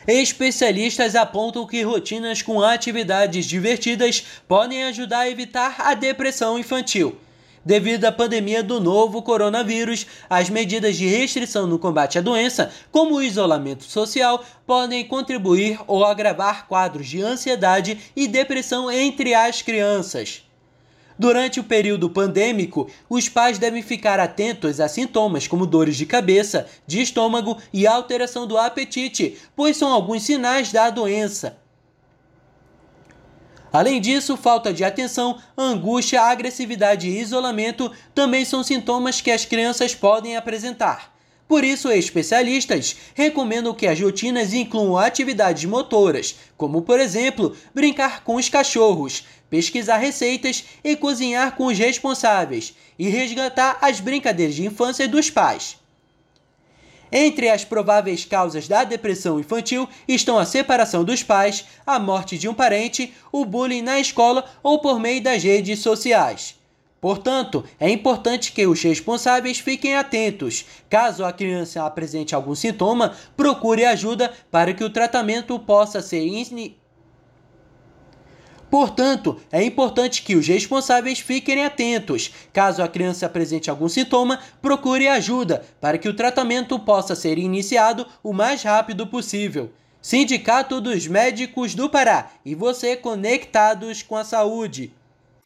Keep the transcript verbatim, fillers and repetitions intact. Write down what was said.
Especialistas apontam que rotinas com atividades divertidas podem ajudar a evitar a depressão infantil. Devido à pandemia do novo coronavírus, as medidas de restrição no combate à doença, como o isolamento social, podem contribuir ou agravar quadros de ansiedade e depressão entre as crianças. Durante o período pandêmico, os pais devem ficar atentos a sintomas como dores de cabeça, de estômago e alteração do apetite, pois são alguns sinais da doença. Além disso, falta de atenção, angústia, agressividade e isolamento também são sintomas que as crianças podem apresentar. Por isso, especialistas recomendam que as rotinas incluam atividades motoras, como, por exemplo, brincar com os cachorros, pesquisar receitas e cozinhar com os responsáveis, e resgatar as brincadeiras de infância dos pais. Entre as prováveis causas da depressão infantil estão a separação dos pais, a morte de um parente, o bullying na escola ou por meio das redes sociais. Portanto, é importante que os responsáveis fiquem atentos. Caso a criança apresente algum sintoma, procure ajuda para que o tratamento possa ser iniciado. Portanto, é importante que os responsáveis fiquem atentos. Caso a criança apresente algum sintoma, procure ajuda para que o tratamento possa ser iniciado o mais rápido possível. Sindicato dos Médicos do Pará e você conectados com a saúde.